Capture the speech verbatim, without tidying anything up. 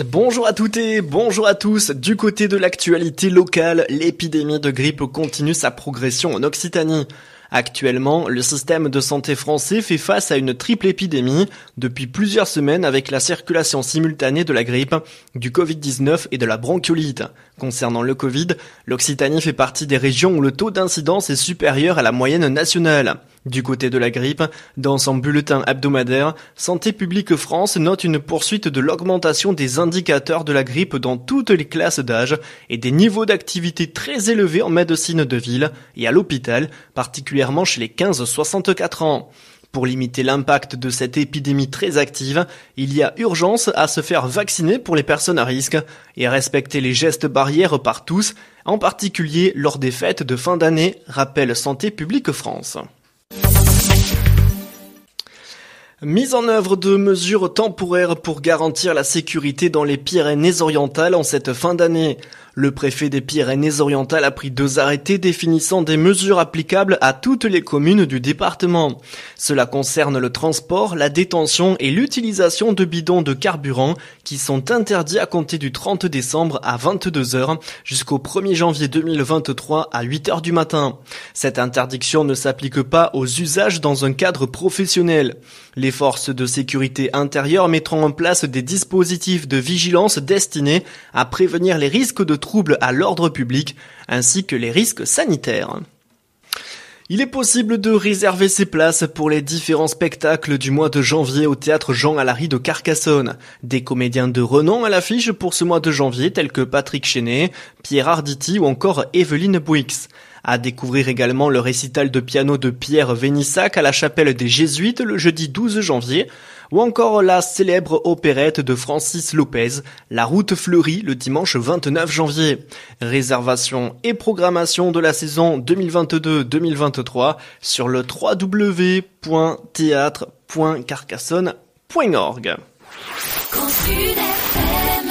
Bonjour à toutes et bonjour à tous. Du côté de l'actualité locale, l'épidémie de grippe continue sa progression en Occitanie. Actuellement, le système de santé français fait face à une triple épidémie depuis plusieurs semaines avec la circulation simultanée de la grippe, du covid dix-neuf et de la bronchiolite. Concernant le Covid, l'Occitanie fait partie des régions où le taux d'incidence est supérieur à la moyenne nationale. Du côté de la grippe, dans son bulletin hebdomadaire, Santé publique France note une poursuite de l'augmentation des indicateurs de la grippe dans toutes les classes d'âge et des niveaux d'activité très élevés en médecine de ville et à l'hôpital, particulièrement chez les quinze à soixante-quatre ans. Pour limiter l'impact de cette épidémie très active, il y a urgence à se faire vacciner pour les personnes à risque et à respecter les gestes barrières par tous, en particulier lors des fêtes de fin d'année, rappelle Santé publique France. Mise en œuvre de mesures temporaires pour garantir la sécurité dans les Pyrénées-Orientales en cette fin d'année. Le préfet des Pyrénées-Orientales a pris deux arrêtés définissant des mesures applicables à toutes les communes du département. Cela concerne le transport, la détention et l'utilisation de bidons de carburant qui sont interdits à compter du trente décembre à vingt-deux heures jusqu'au premier janvier deux mille vingt-trois à huit heures du matin. Cette interdiction ne s'applique pas aux usages dans un cadre professionnel. Les forces de sécurité intérieure mettront en place des dispositifs de vigilance destinés à prévenir les risques de troubles à l'ordre public ainsi que les risques sanitaires. Il est possible de réserver ses places pour les différents spectacles du mois de janvier au théâtre Jean Alary de Carcassonne. Des comédiens de renom à l'affiche pour ce mois de janvier tels que Patrick Chenet, Pierre Arditi ou encore Evelyne Bouix. À découvrir également le récital de piano de Pierre Vénissac à la chapelle des Jésuites le jeudi douze janvier, ou encore la célèbre opérette de Francis Lopez, La Route fleurie, le dimanche vingt-neuf janvier. Réservation et programmation de la saison deux mille vingt-deux deux mille vingt-trois sur le w w w point théâtre point carcassonne point org.